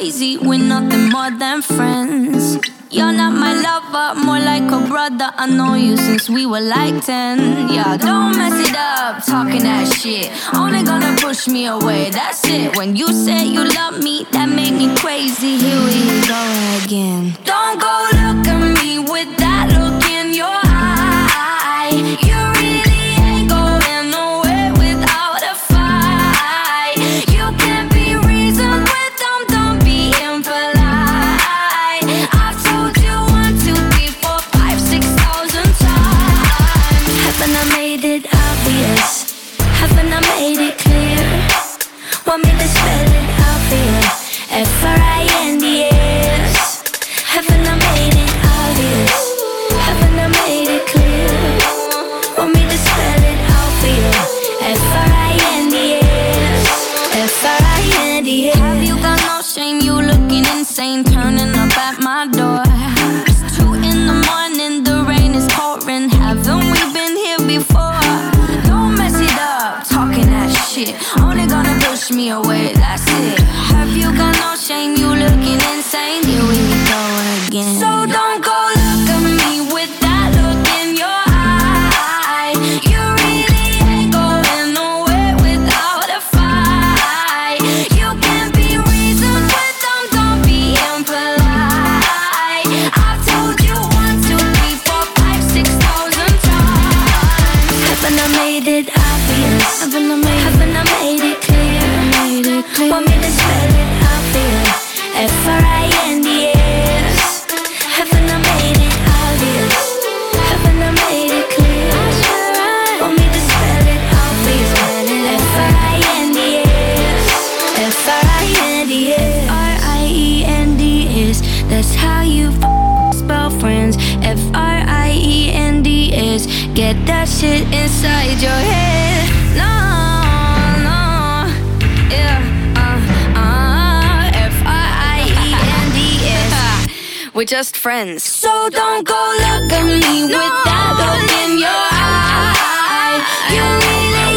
crazy, we're nothing more than friends. You're not my lover, more like a brother. I know you since we were like 10. Yeah, don't mess it up, talking that shit. Only gonna push me away, that's it. When you said you love me, that made me crazy. Here we go again. Don't go look at me with that look in your eye. You really ain't going nowhere without a fight. You can't be reasoned with them, don't be impolite. I've told you 1, 2, 3, 4, 5, 6,000 times. Haven't I made it obvious? Haven't I made it clear? Want me to spell it out for you? F-R-I-N-D-S. Haven't I made it obvious? Haven't I made it clear? Want me to spell it out for you? F-R-I-N-D-S. F-R-I-N-D-S. Have you got no shame? You looking insane, turning up at my door. It's 2 in the morning, the rain is pouring. Haven't we been here before? Don't mess it up, talking that shit. Only gonna push me away, that's it. Have you got no shame? You looking insane. Here we go again. So don't go look at me with that look in your eye. You really ain't going nowhere without a fight. You can't be reasoned with them, don't be impolite. I've told you 1, 2, 3, 4, 5, 6,000 times. Haven't I made it obvious? Haven't I made it clear? Want me to spell it out for you? F-R-I-N-D-S. Haven't I made it obvious? Haven't I made it clear? Want me to spell it out for you? F-R-I-N-D-S. F-R-I-N-D-S. R-I-E-N-D-S. That's how you spell friends. F-R-I-E-N-D-S. Get that shit inside your head. No, no, yeah, F-R-I-E-N-D-S. We're just friends. So don't go look at me with that look in your eye. You really